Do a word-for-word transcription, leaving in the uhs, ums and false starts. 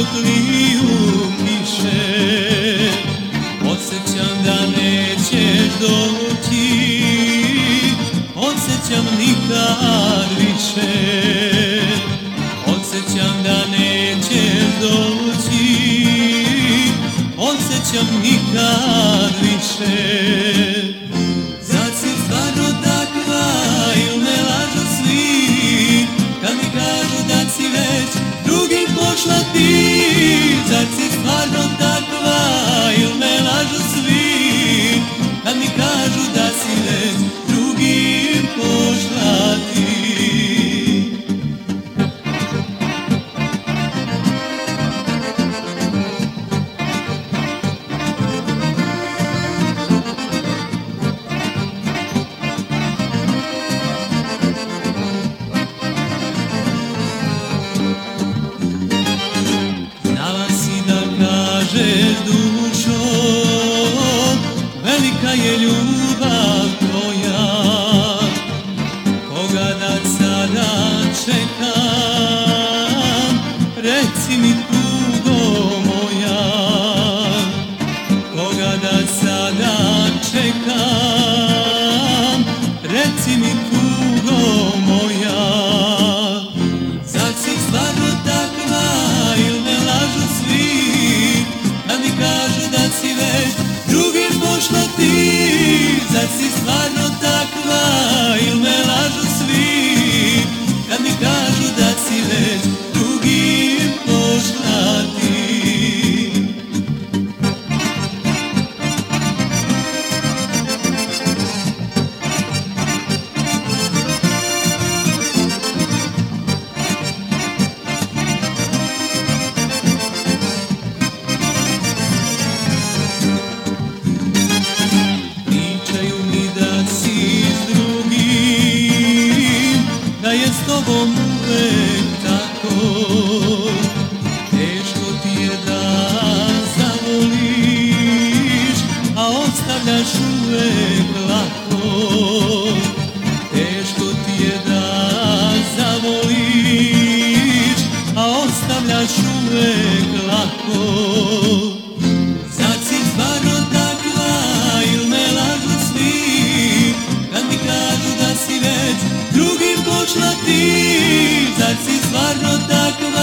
dok liju kiše. Osjećam da nećeš doći, osjećam nikad više. Osjećam da nećeš doći, osjećam nikad više. Zar si stvarno takva ili me lažu svi, kad mi kažu da si već drugim pošla ti? Zar si stvarno takva ili me lažu svi, kad mi kažu da si već drugim pošla ti? Kažeš dušo, velika je ljubav tvoja, koga da sada čekam, reci mi tugo moja, koga da sada čekam, reci mi tugo moja. Zar si stvarno takva ili me lažu svi, kad mi kažu da si već drugim pošla ti? Zar si stvarno takva ili me lažu svi, kad mi kažu da si već drugim pošla ti? Da je s tobom uvek tako, teško ti je da zavoliš, a ostavljaš uvek lako. Teško ti je da zavoliš, a ostavljaš uvek lako. Zar si stvarno takva ili me lažu svi, kad mi kažu da si već drugim pošla ti? Zar si stvarno takva